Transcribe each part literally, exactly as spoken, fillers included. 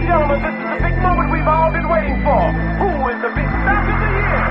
and gentlemen, this is the big moment we've all been waiting for. Who is the big stock of the year?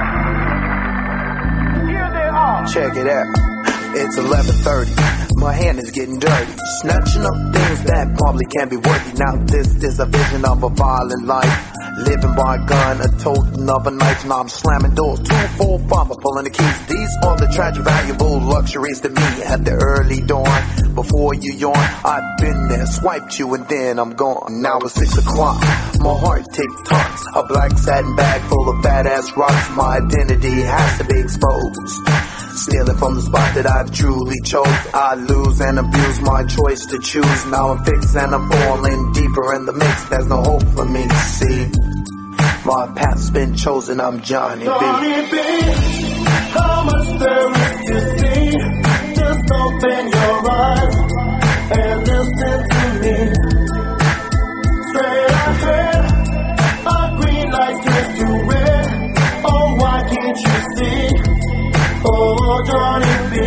Here they are. Check it out. It's eleven thirty. My hand is getting dirty. Snatching up things that probably can't be worthy. Now this is a vision of a violent life. Living by a gun, a toting of a knife. Now I'm slamming doors, two, four, five, I'm pulling the keys. These are the tragic, valuable luxuries to me at the early dawn. Before you yawn, I've been there, swiped you and then I'm gone. Now it's six o'clock, my heart tick-tocks. A black satin bag full of badass rocks. My identity has to be exposed. Stealing from the spot that I've truly chose. I lose and abuse my choice to choose. Now I'm fixed and I'm falling deeper in the mix. There's no hope for me to see. My path's been chosen, I'm Johnny B. Johnny B, how much there is to see. Just open your eyes and listen to me. Straight ahead, a green light turns to red. Oh, why can't you see? Oh, Johnny B,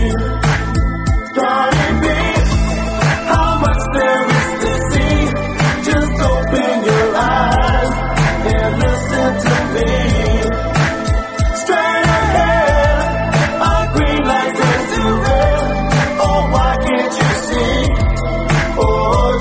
Johnny B, how much there is to see. Just open your eyes and listen to me. Straight ahead, a green light turns to red. Oh, why can't you see? Oh,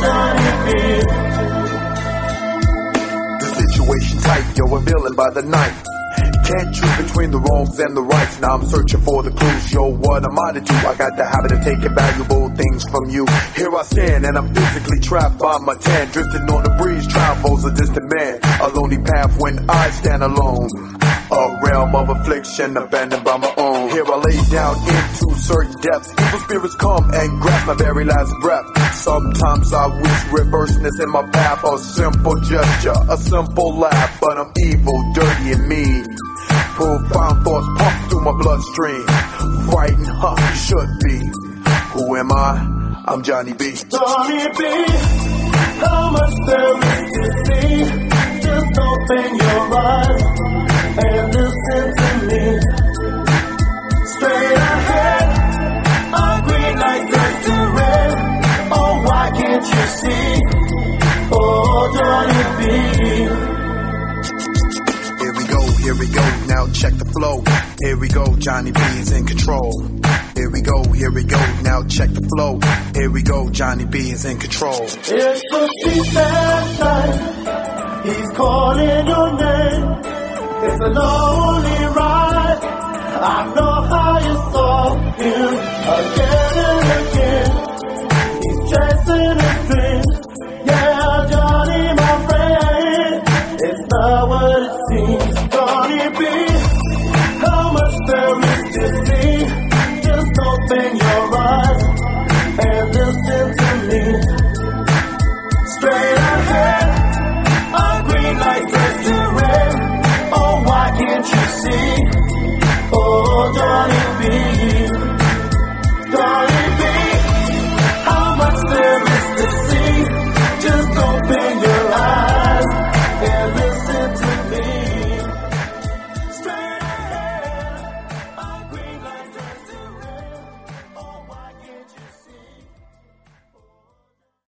Johnny B. The situation tight, yo, a villain by the night. Can't choose between the wrongs and the rights. Now I'm searching for the clues. Yo, what am I to do? I got the habit of taking valuable things from you. Here I stand and I'm physically trapped by my tan. Drifting on the breeze, travels a distant man. A lonely path when I stand alone. A realm of affliction abandoned by my own. Here I lay down into certain depths. Evil spirits come and grasp my very last breath. Sometimes I wish reverseness in my path. A simple gesture, a simple laugh. But I'm evil, dirty and mean. Profound thoughts pump through my bloodstream. Frightened, huh, you should be. Who am I? I'm Johnny B. Johnny B, how much there is to see. Just open your eyes and listen to me. Straight ahead, a green light turns to red. Oh, why can't you see? Oh, Johnny B. Here we go, now check the flow. Here we go, Johnny B is in control. Here we go, here we go, now check the flow. Here we go, Johnny B is in control. It's the street that night, he's calling your name. It's a lonely ride, I know how you saw him again and again. He's chasing his dreams, yeah, Johnny my friend. It's not what it seems. Johnny B, how much there is to see. Just open your eyes and listen to me.